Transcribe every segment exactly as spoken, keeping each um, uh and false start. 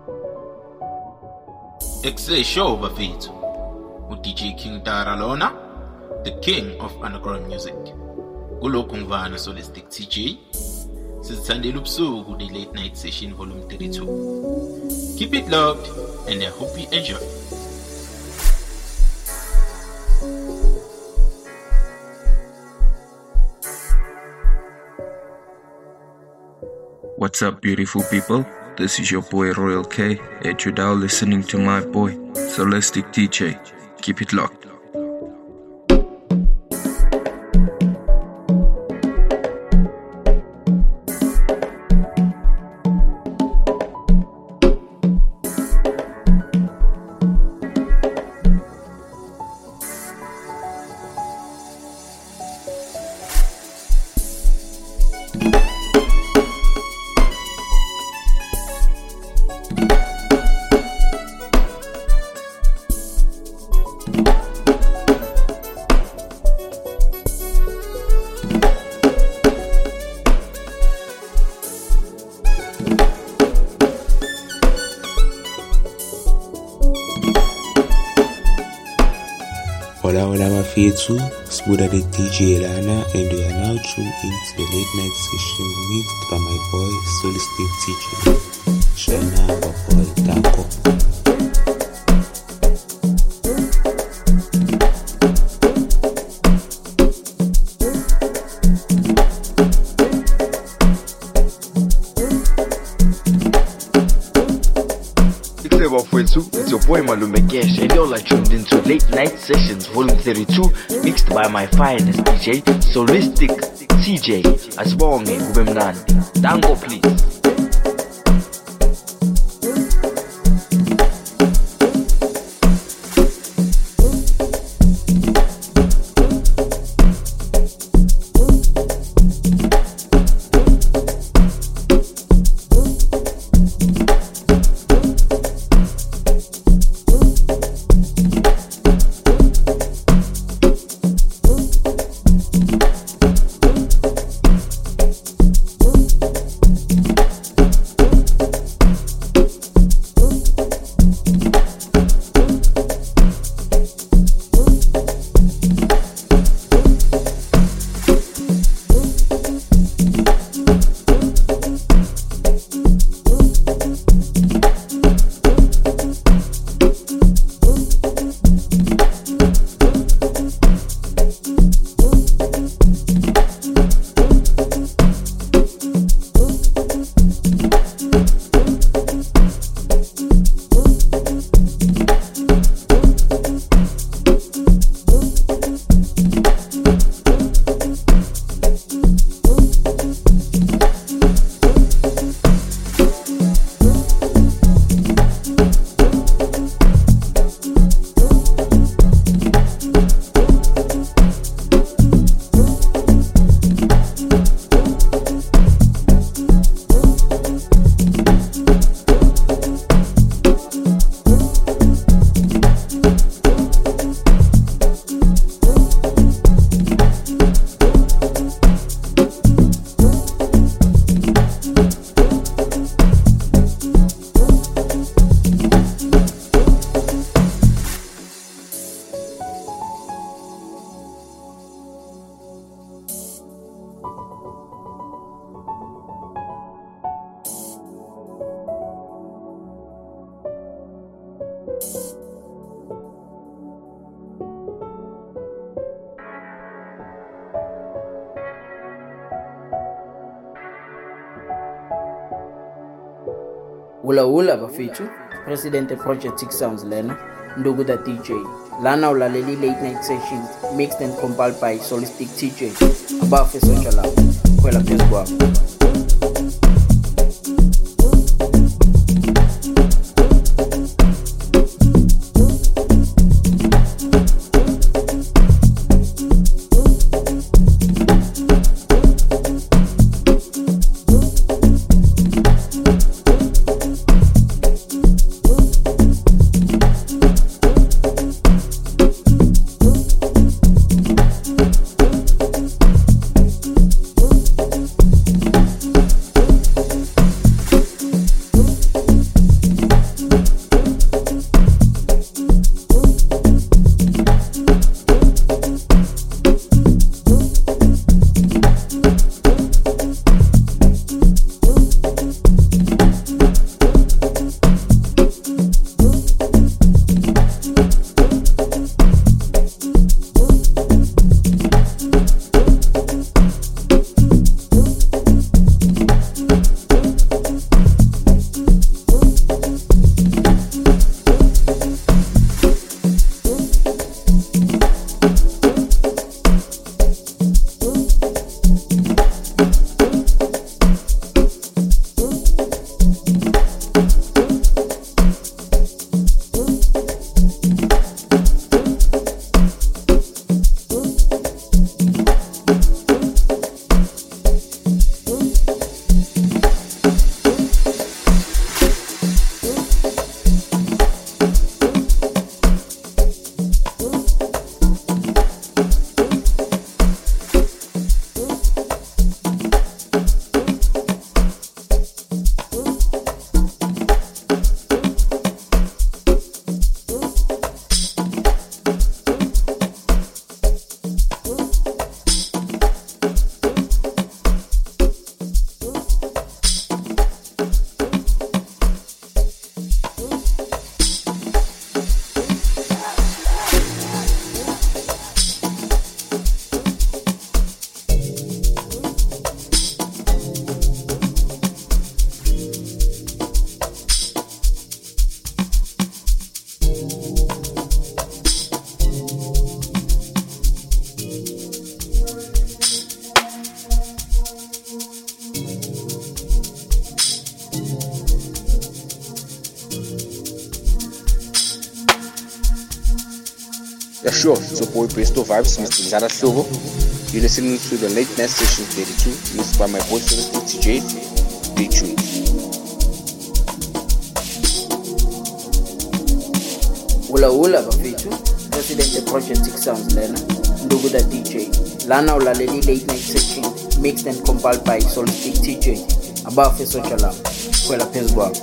Ekuseshow bafethu, u-D J King Tara lona, the king of underground music. Kulokhu ngivana Solistic T J. Sizithandela ubusuku the late night session volume thirty-two. Keep it locked and I hope you enjoy. What's up, beautiful people? This is your boy Royal K, and you're now listening to my boy Solistic T J. Keep it locked. Hola, hola, mafethu. Sbuda the D J Lana, and we are now tuned into the late night session mixed by my boy Solistic T J. Shana, boy, Danko. It's your boy Malume Cash, and you're like tuned into Late Night Sessions Volume thirty-two, mixed by my finest D J, Solistic T J. Asibonge kube mnandi. Danko, please. Ula ula bafethu, President Project Six Sounds lena, ndugu da D J. Lana ulaleli late night sessions, mixed and compiled by Solistic T J. Abafe socha la, kwela phezu kwabo. Yeah, sure. It's your boy Presto Vibes, Mister Zara Silva. You're listening to the Late Night Session thirty-two, mixed by my boy Solistic T J. Stay tuned. Ula ula bafethu, President Project Six Sounds lena, ndugu da D J. Lana ulaleli Late Night Session, mixed and compiled by Solistic T J. Abafe Social Lab, kwela phezu kwabo.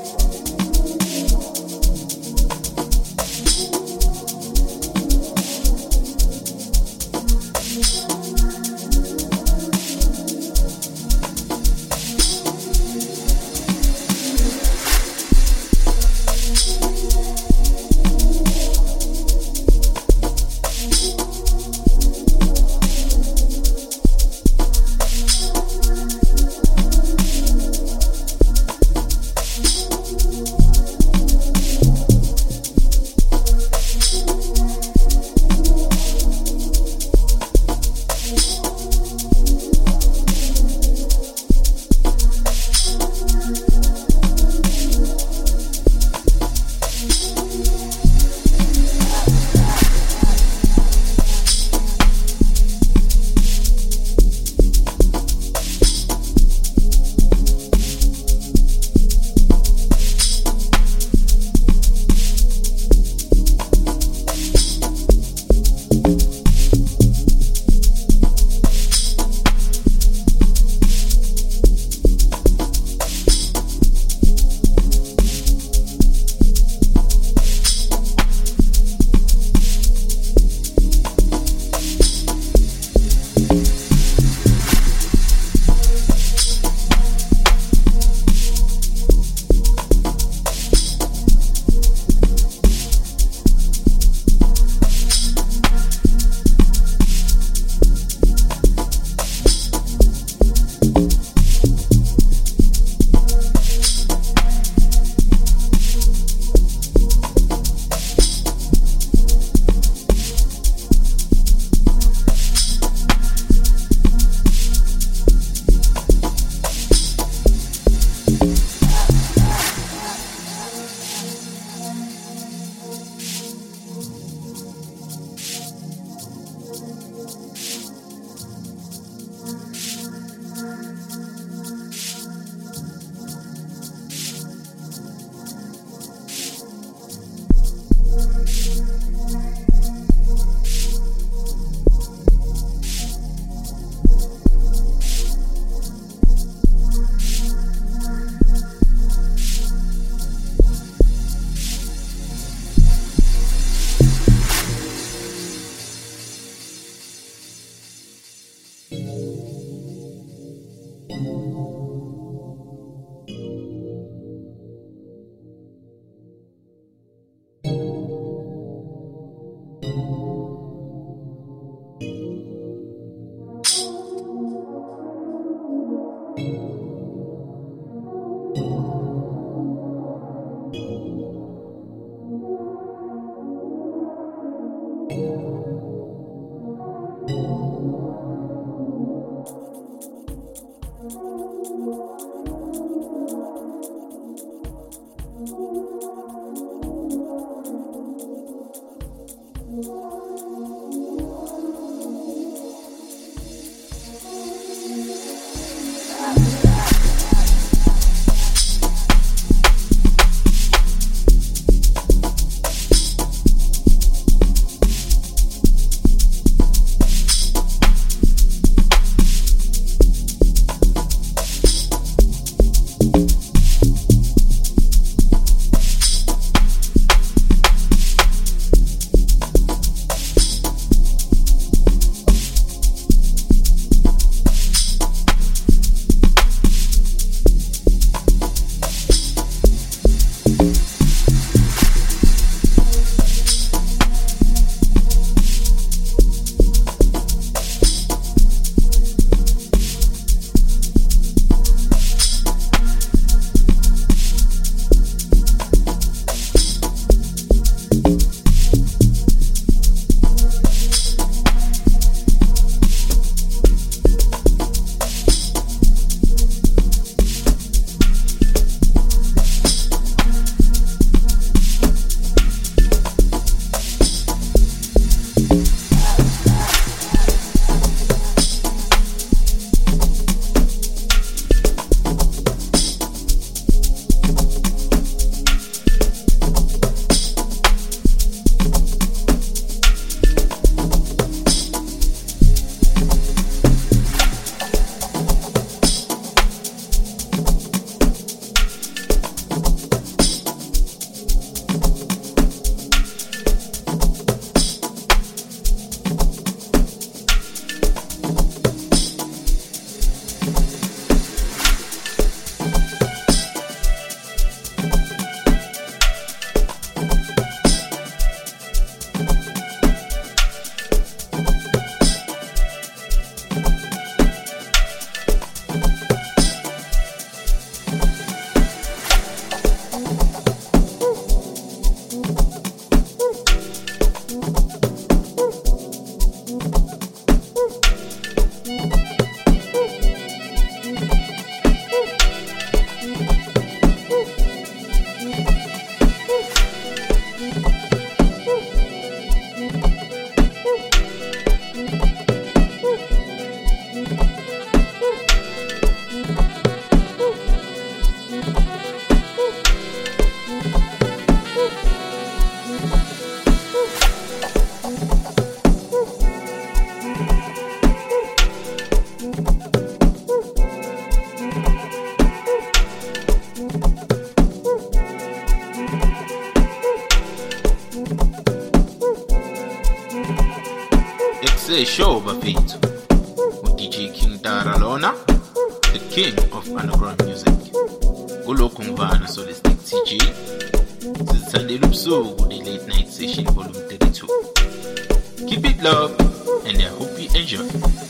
A show bafethu u-D J King Tara lona, the king of underground music. Kulokhu ngivana Solistic T J. Sizithandela ubusuku the late night session volume thirty-two. Keep it love and I hope you enjoy.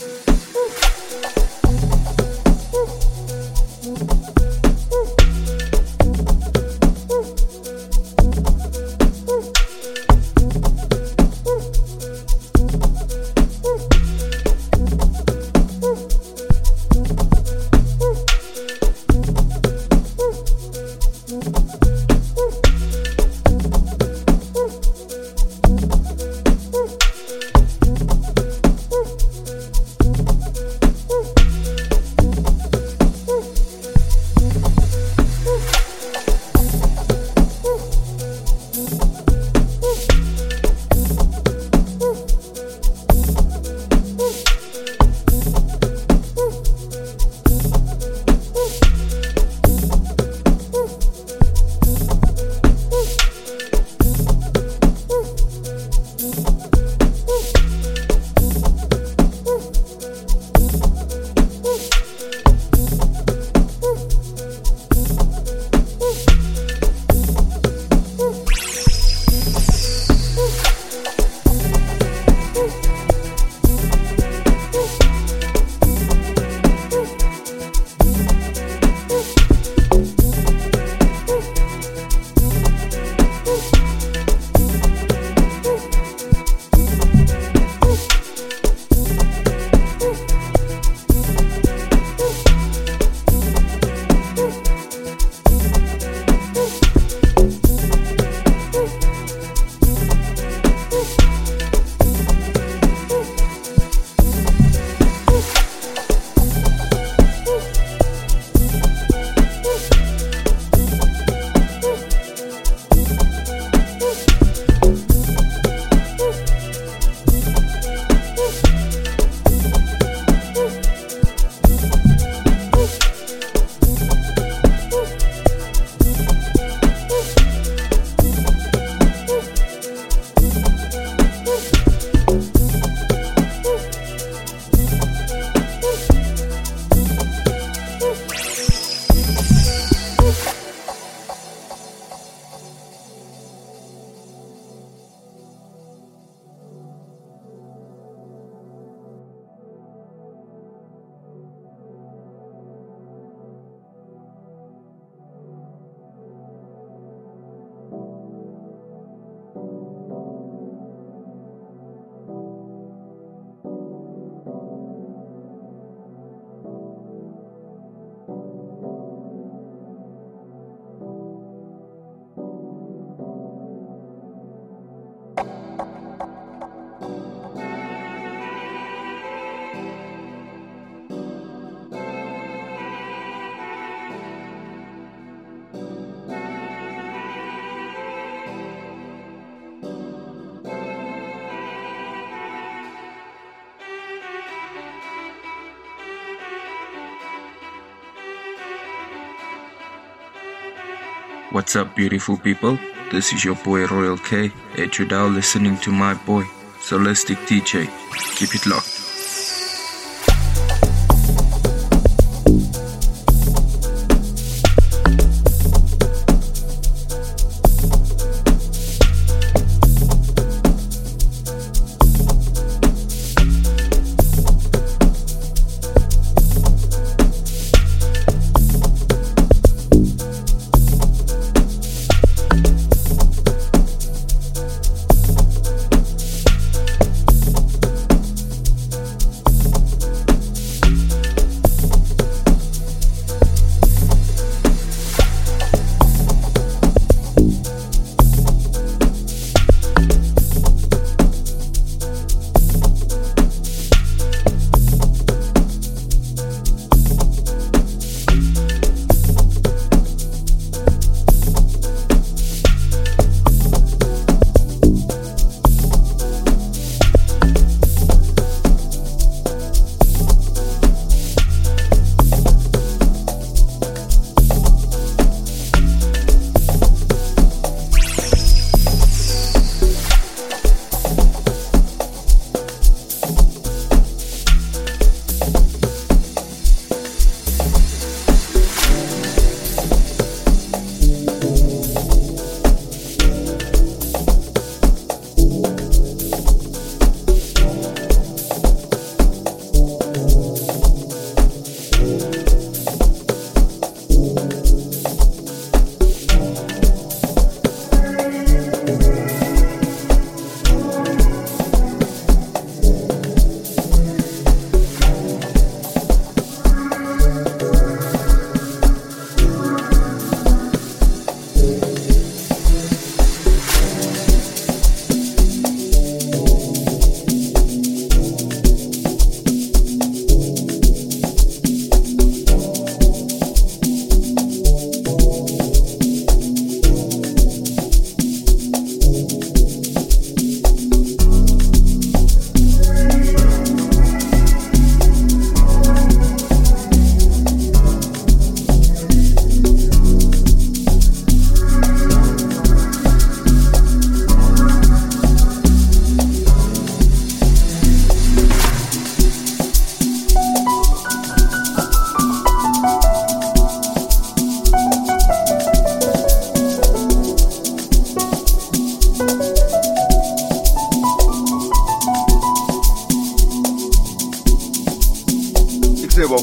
What's up, beautiful people? This is your boy Royal K, and you're now listening to my boy Solistic T J. Keep it locked.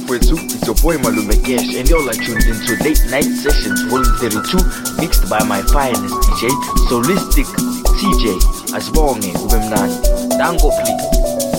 bafowethu, it's your boy Malume Cash, and you're like tuned into Late Night Sessions Volume thirty-two, mixed by my finest D J, Solistic T J. Asibonge kube mnandi. Dango please.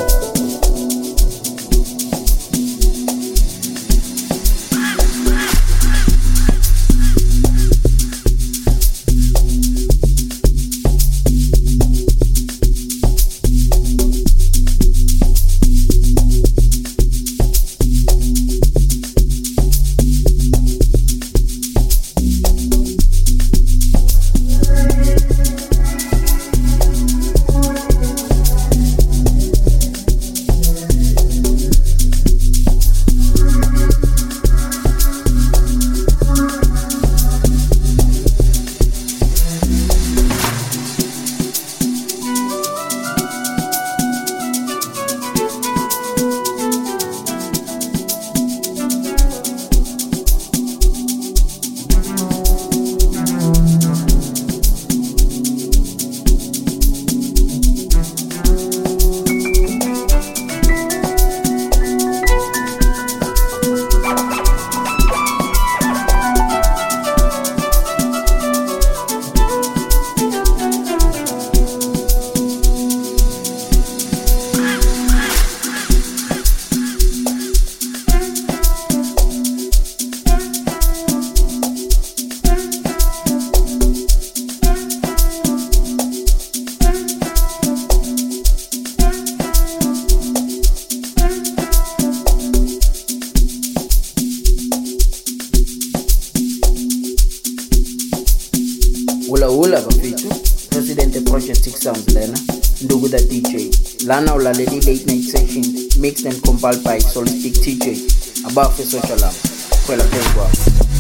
Ula bafethu, President Project Six Sounds lena, Ndugu the D J. Lana ulaleli late night sessions, mixed and compiled by Solistic T J. Abafe social love. Kwela pengwa.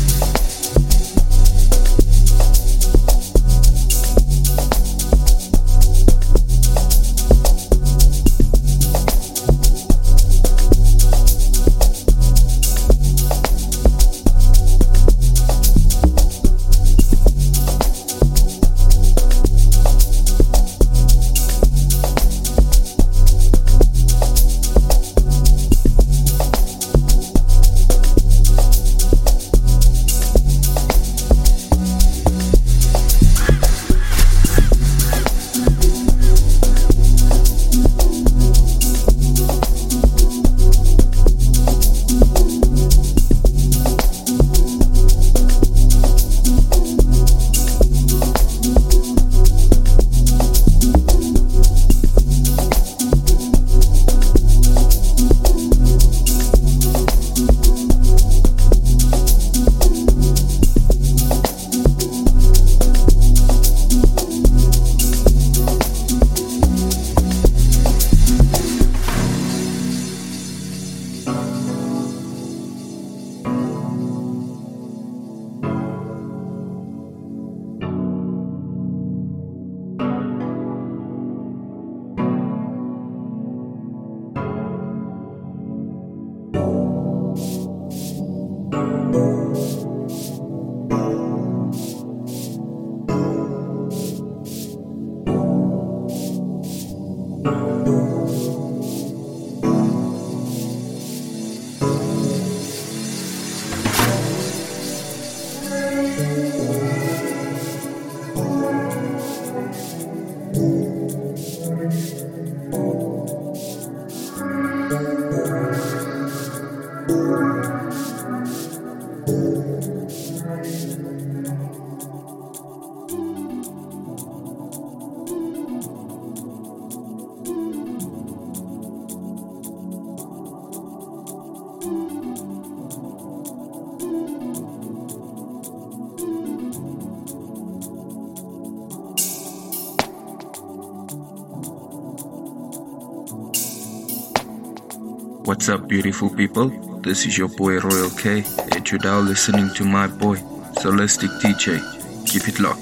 What's up, beautiful people? This is your boy Royal K, and you're now listening to my boy Solistic T J. Keep it locked.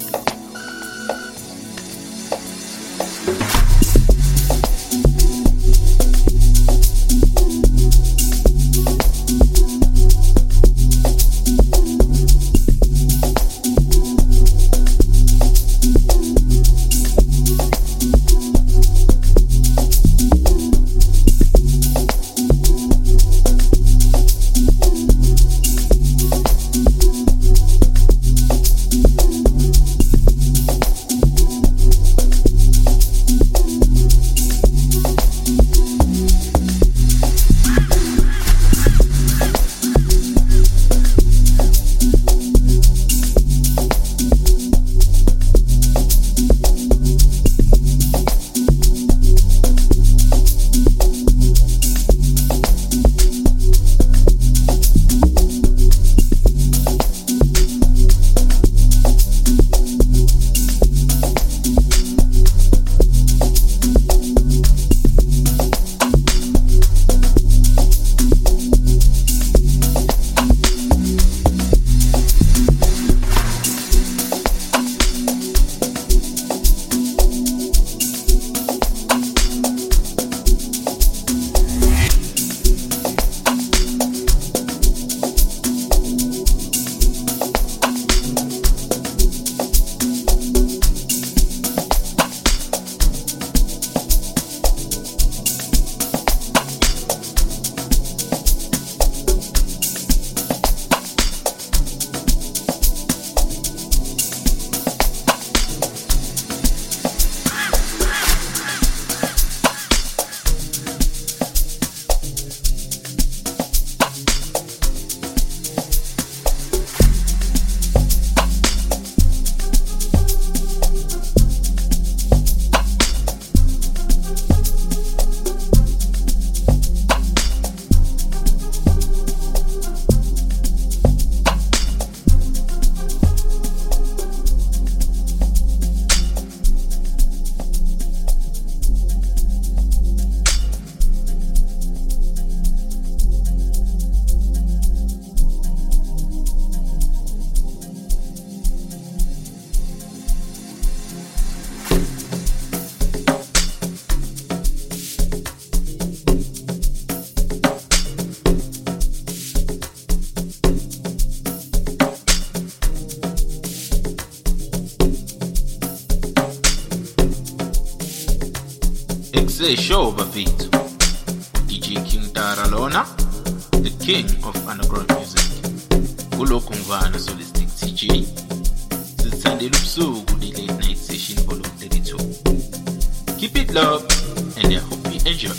X A show bafethu. D J King Tara Lona, the king of underground music. Kulokhu ngivana Solistic T J. Sithandela ubusuku the late night session volume thirty-two. Keep it love and I hope you enjoy.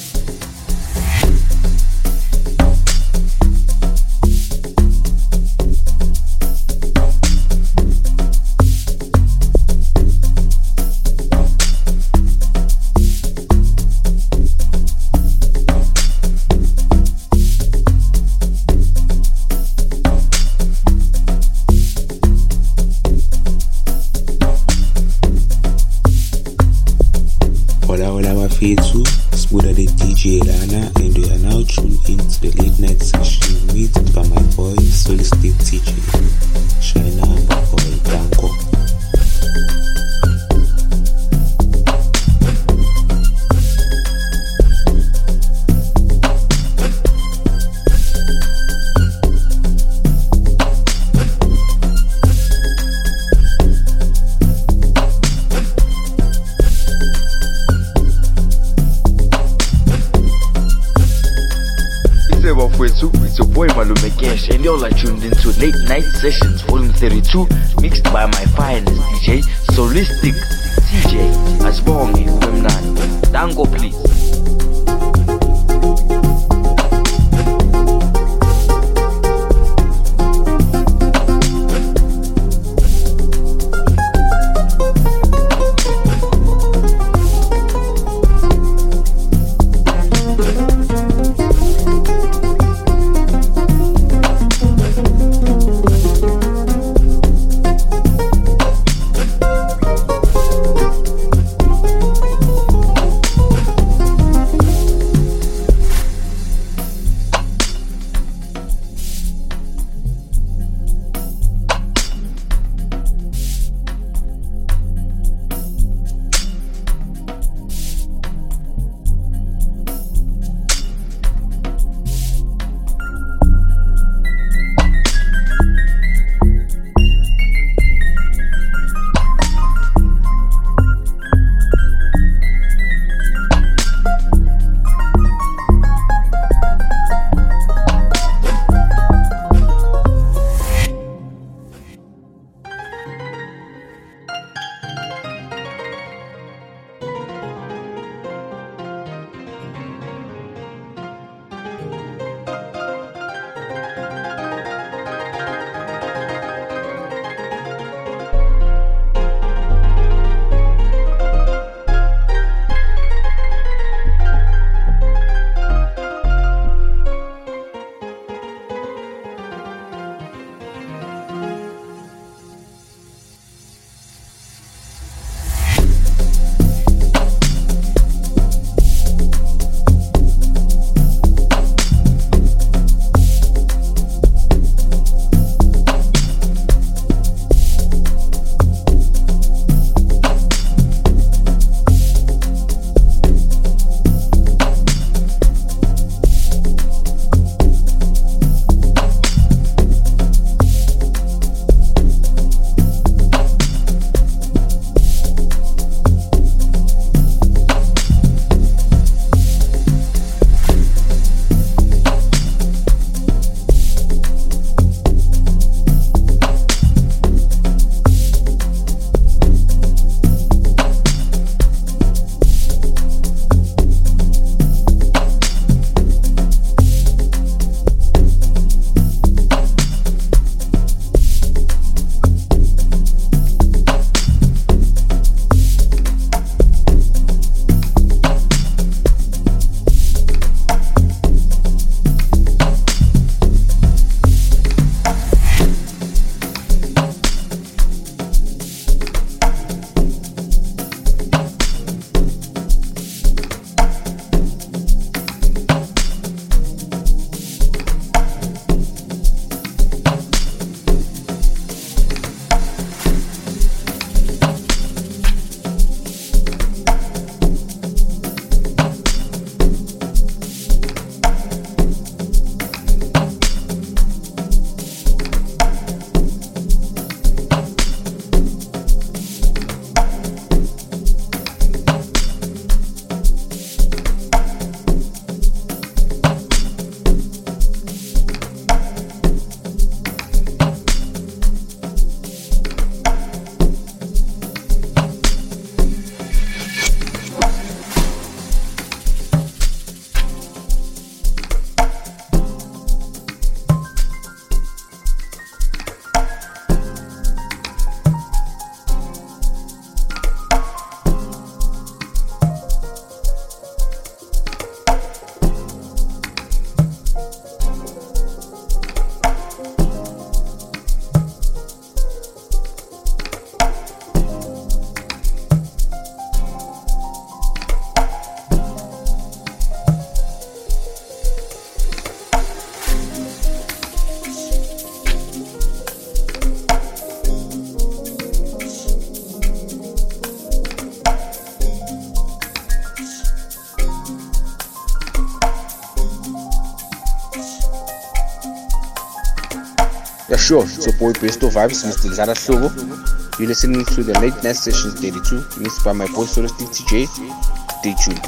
Fethu, Smuda the D J Lana, and we are now tuned into the late night session mixed by my boy Solistic T J. Shine on, my boy, Danko. It's your boy Malume Cash, and you're tuned into Late Night Sessions Volume thirty-two, mixed by my finest D J, Solistic T J. Asibonge kubemnandi. Danko, please. sure, it's your boy Besto Vibes, Mister Zara Slovo. You're listening to the Late Night Sessions thirty-two, mixed by my boy Solistic T J. Stay tuned.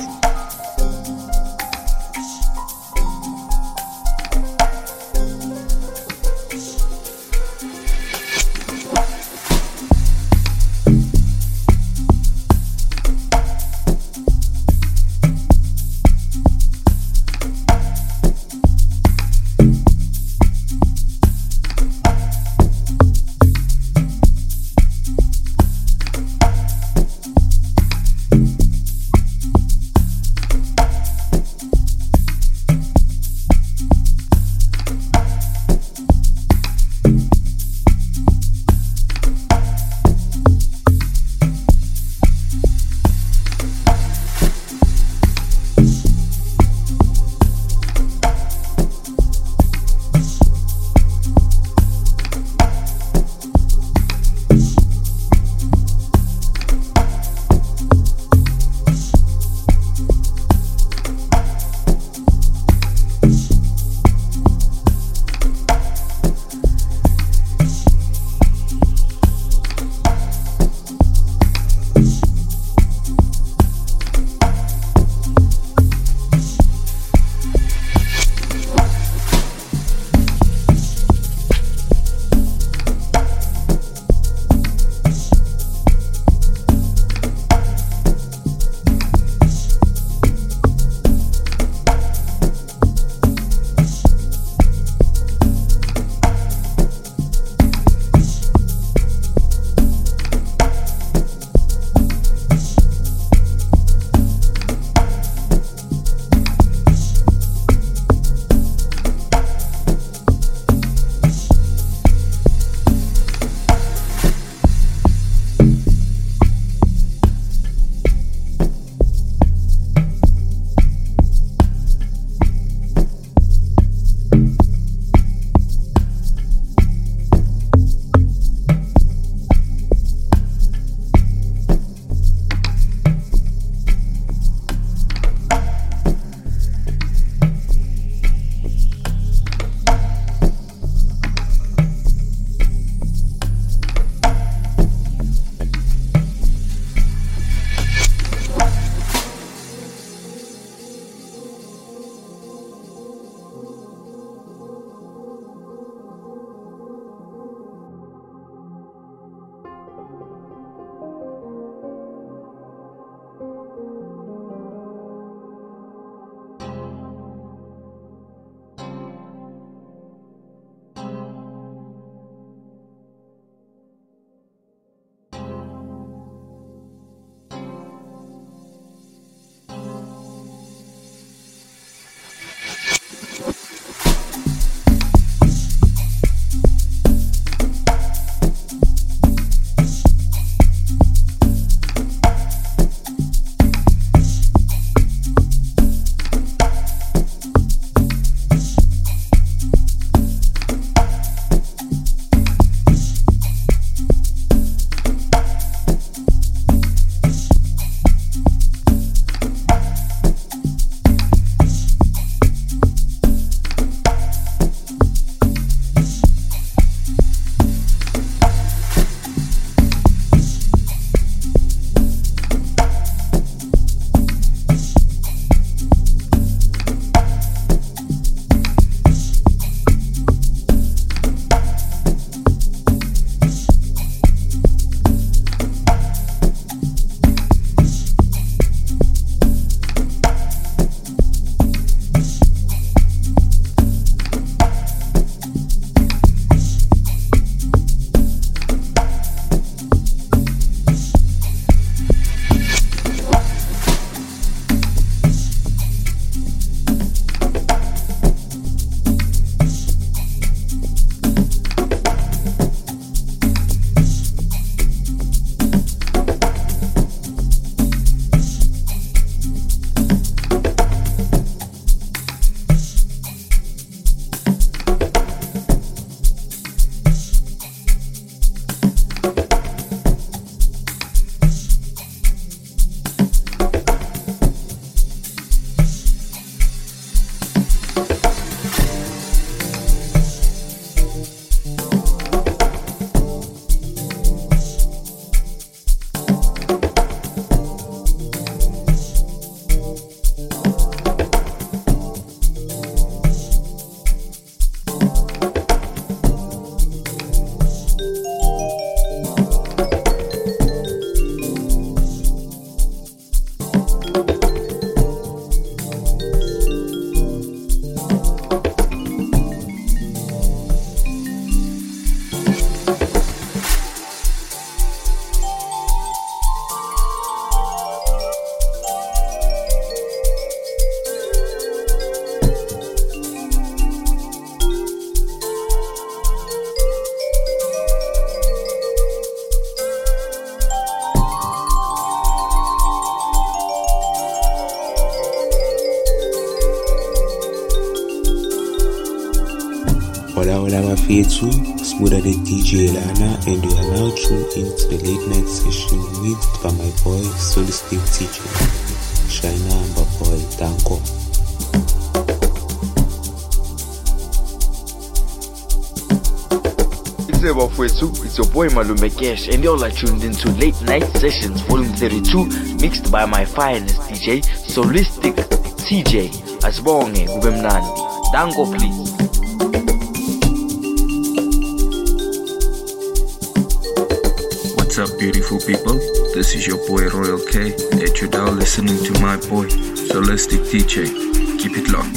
Hola, hola, mafethu. Smuda the D J Lana, and you are now tuned into the late night session mixed by my boy Solistic T J. Shina Amba boy, Danko. It's your boy Malume Cash, and you're like tuned into Late Night Sessions Volume thirty-two, mixed by my finest D J, Solistic T J. Asibonge kube mnandi. Danko, please. What's up, beautiful people? This is your boy Royal K, and you're now listening to my boy Solistic T J. Keep it locked.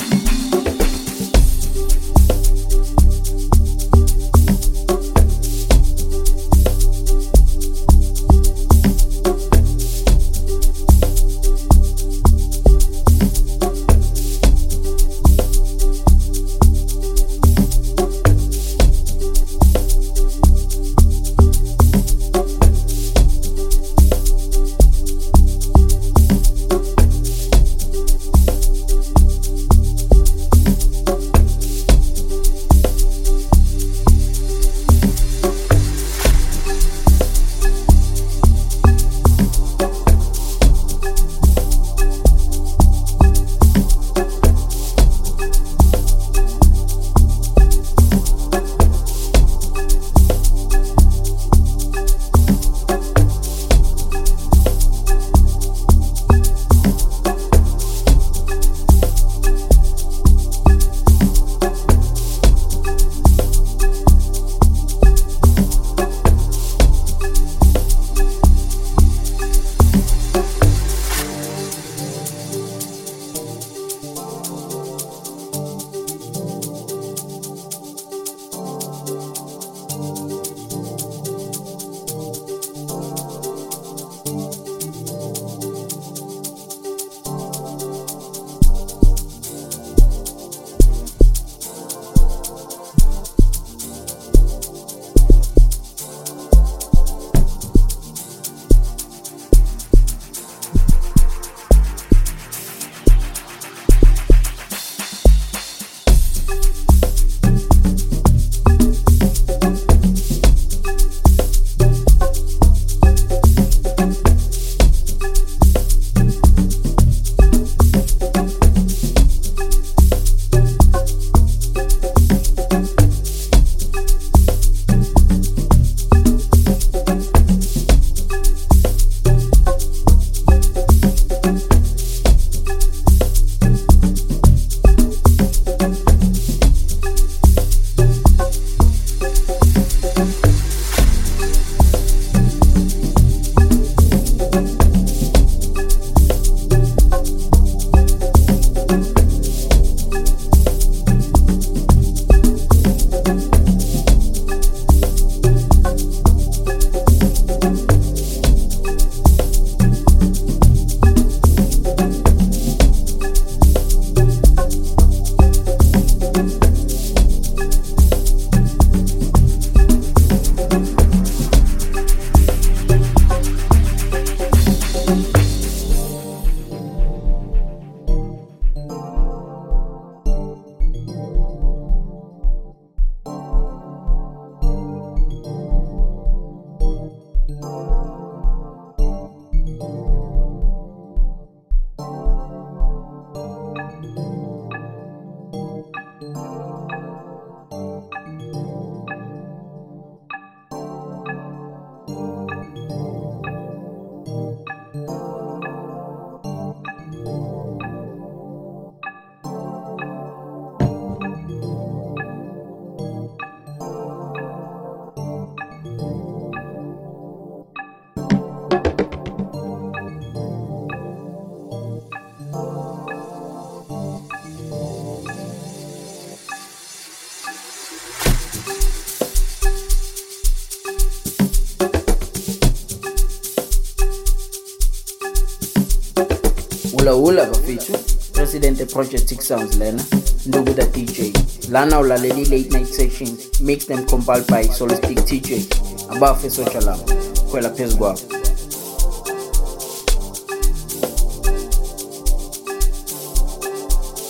Ula ula bafethu, President Project Six Sounds lena, Ndugu the D J. Lana ulaleli late night sessions, mixed and compiled by Solistic T J. Abafe social love, kwela phezu kwabo.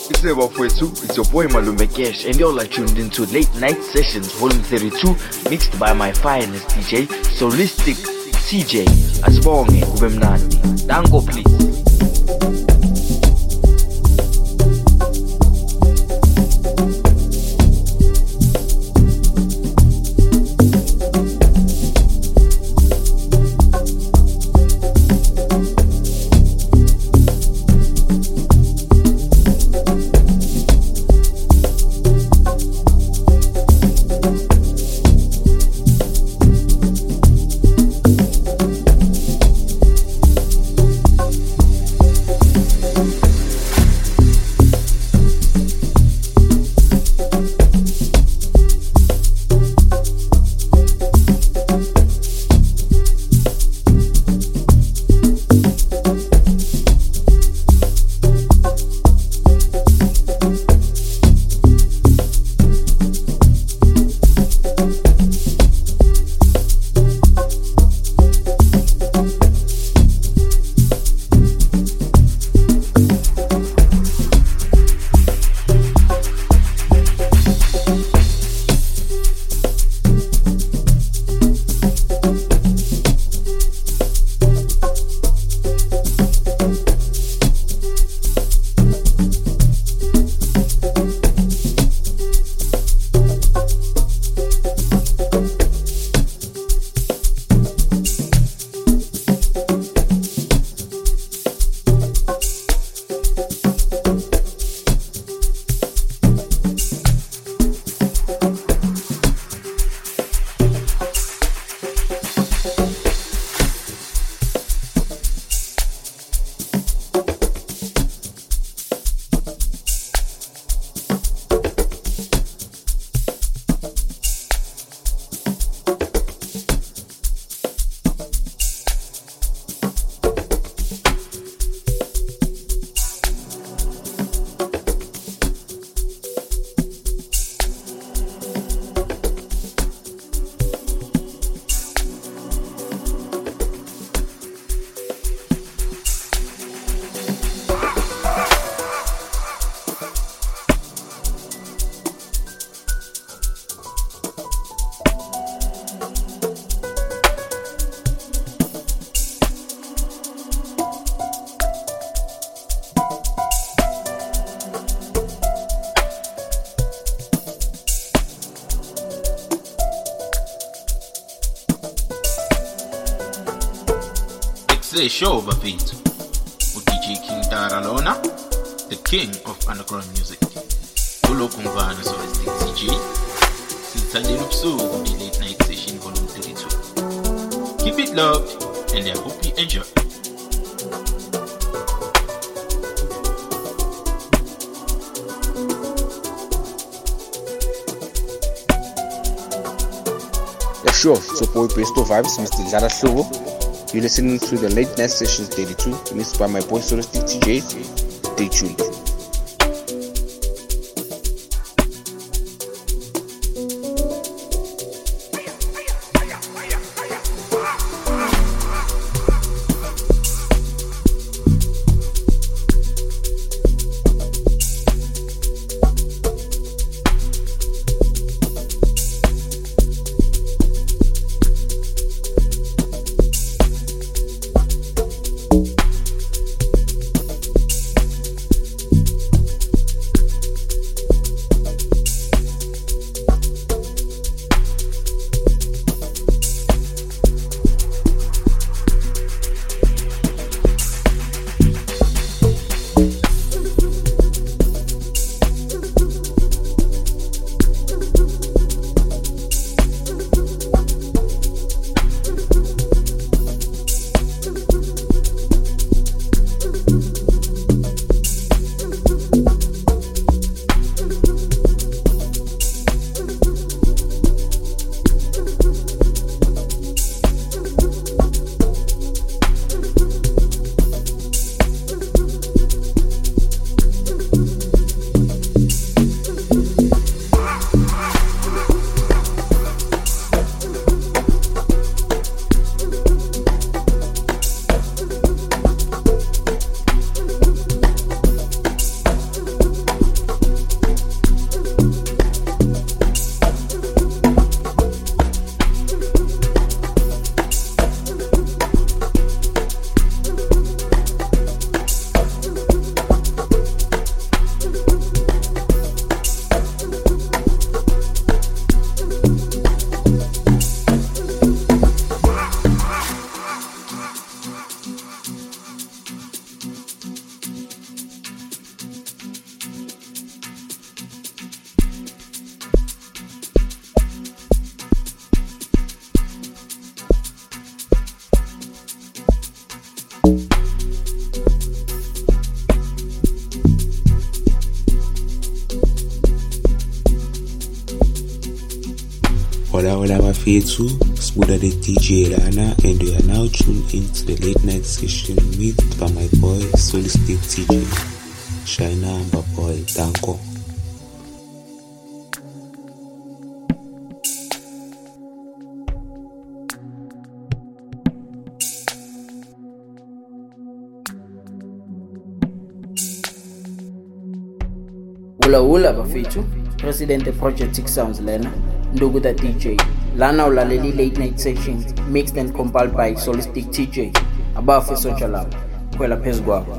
It's never for two. It's your boy Malume Cash, and y'all are tuned into Late Night Sessions Volume thirty-two, mixed by my finest D J, Solistic T J. Asibonge kube mnandi. Dango please. Say show bafethu u-D J King Tara lona, the king of underground music. Kulokhu ngivana Solistic T J. Sizithandela ubusuku the Late Night Session Volume thirty-two. Keep it locked and I hope you enjoy. Yeah, sure, it's your boy Presto Vibes, Mister Zara Slovo. You're listening to the Late Night Sessions thirty-two, mixed by my boy Solistic T J. Stay tuned. bafethu, Sbuda the D J Lana, and you are now tuned into the late night session mixed by my boy Solistic T J. Shina Amba boy, Danko. Ula ula bafethu, President Project Six Sounds lena, Ndugu the D J. Lana ulaleli late night sessions mixed and compiled by Solistic T J. Abafe Social Lab. Kwela phezu kwakho.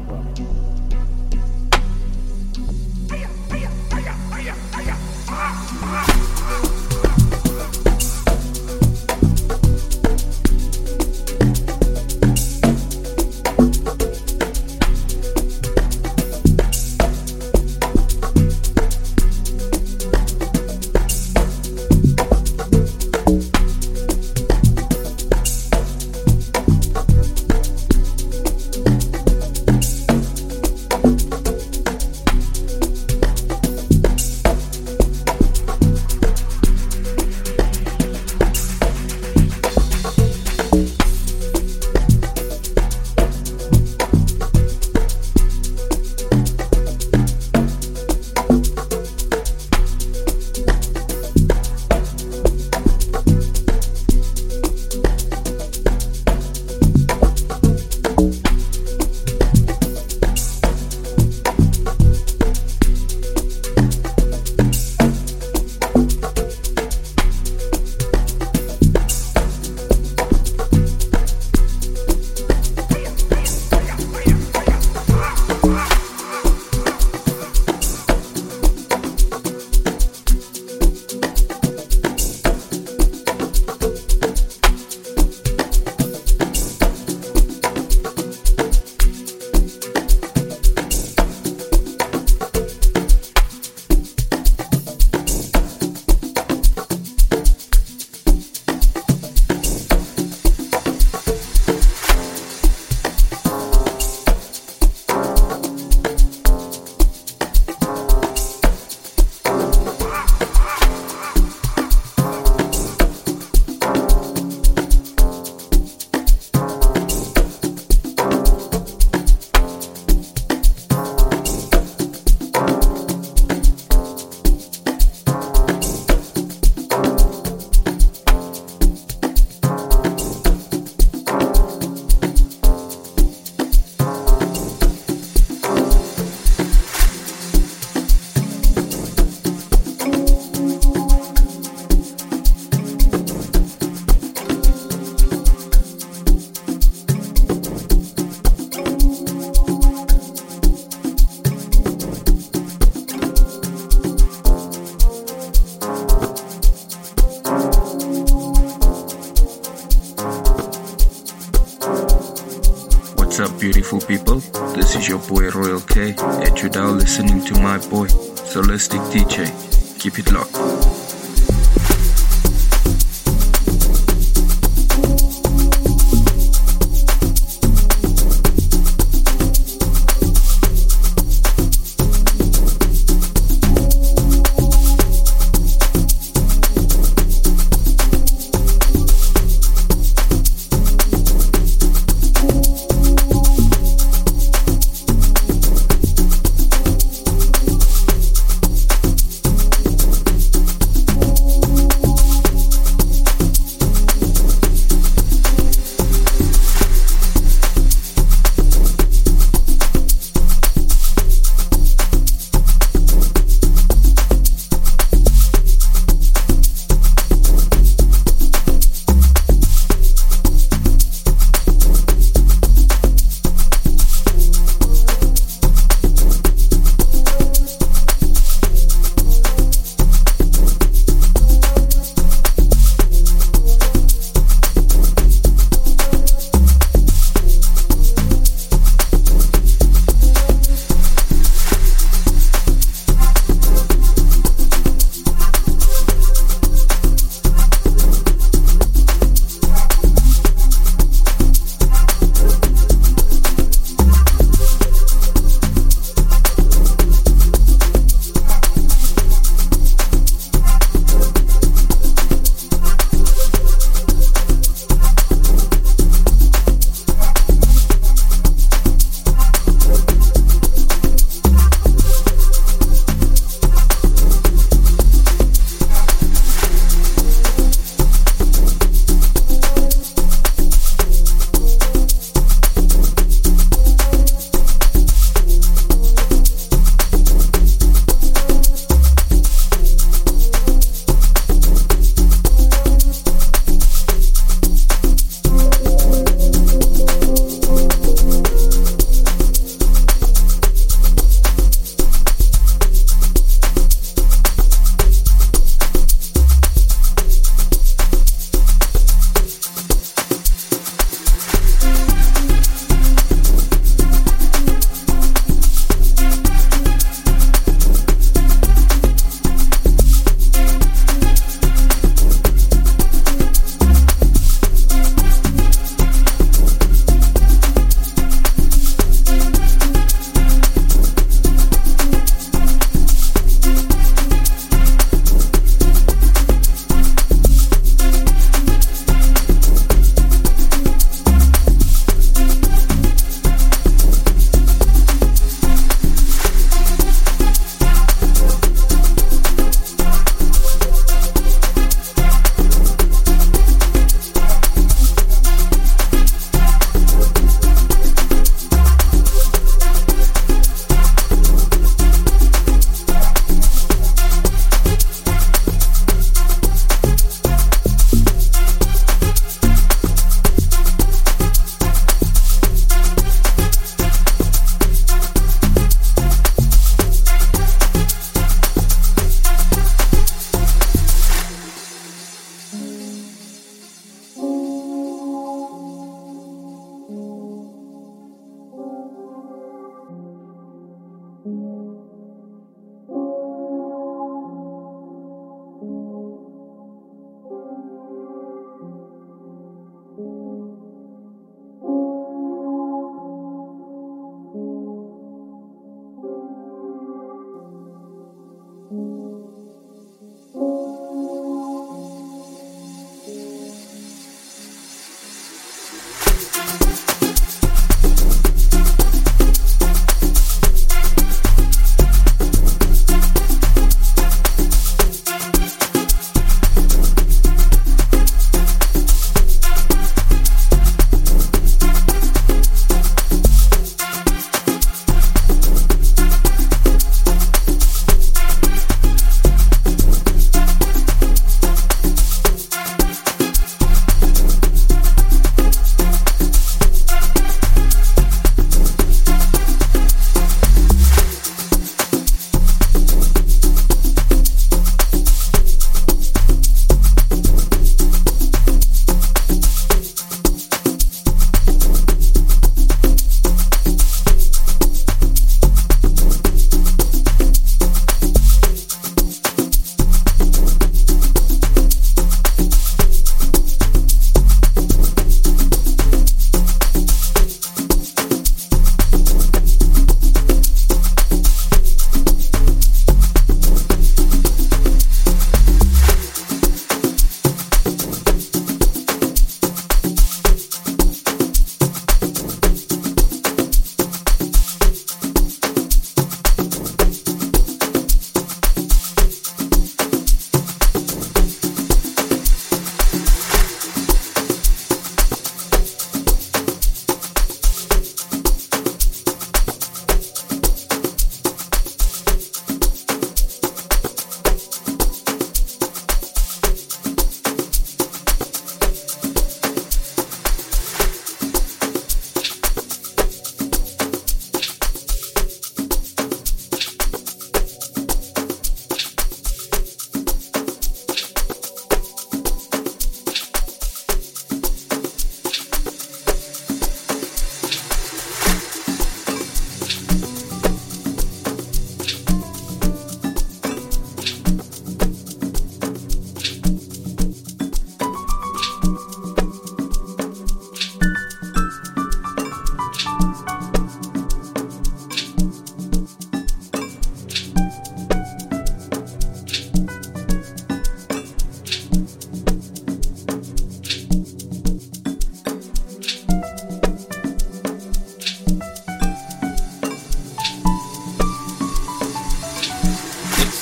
What's up, beautiful people? This is your boy Royal K, and you're now listening to my boy Solistic D J. Keep it locked.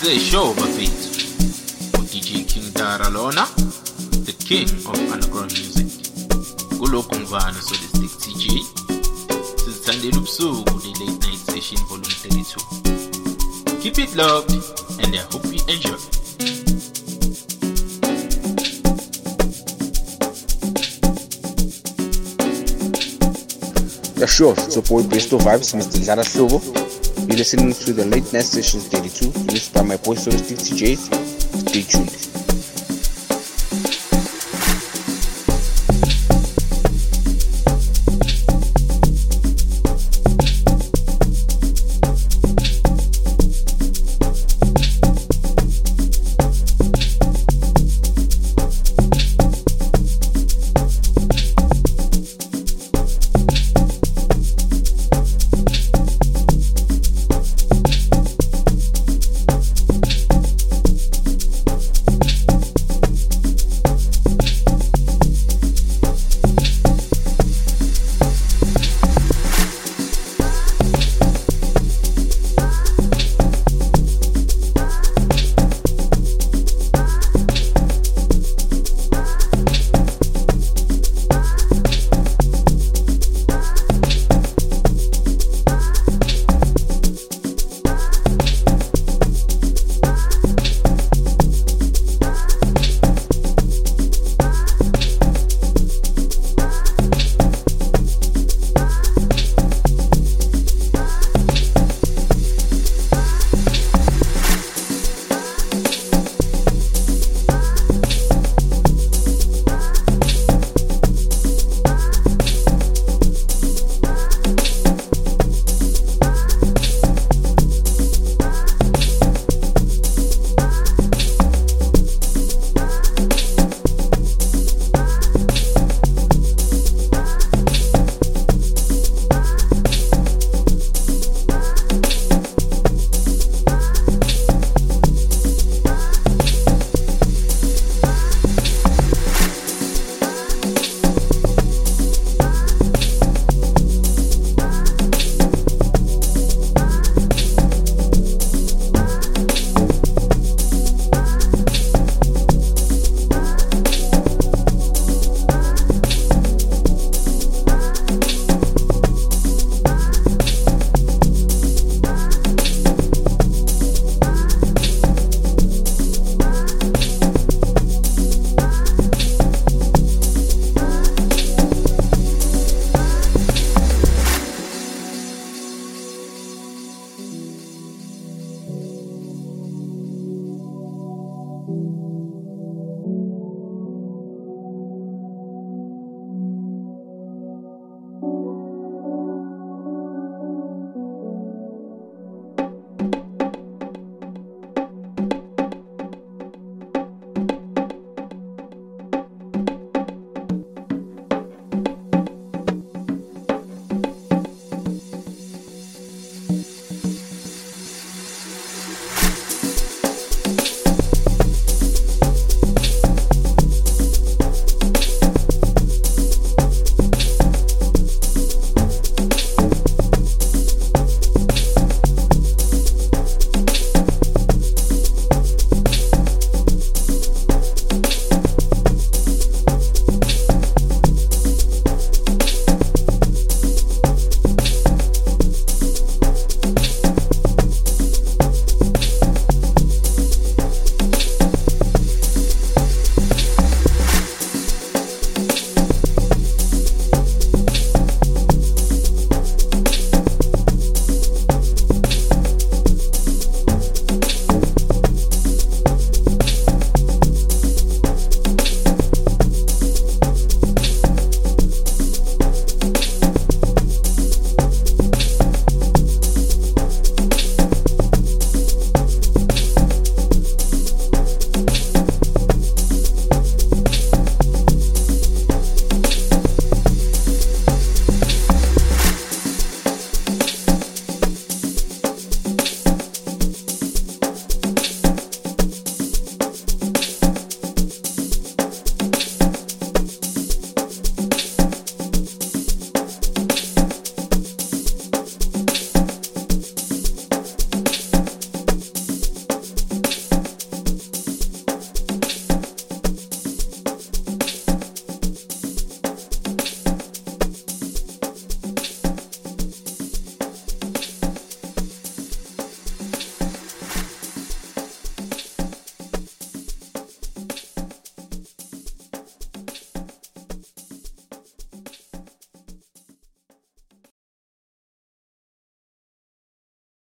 X-A show bafethu. U-D J King Tara lona, the king of underground music. Kulokhu ngivana Solistic T J. Sizithandela ubusuku the late night session volume thirty-two. Keep it locked and I hope you enjoy. Yeah, sure. It's your boy Presto Vibes, Mister Zara Slovo. You're listening to the Late Night Sessions thirty-two, mixed by my boy Solistic T J. Stay tuned.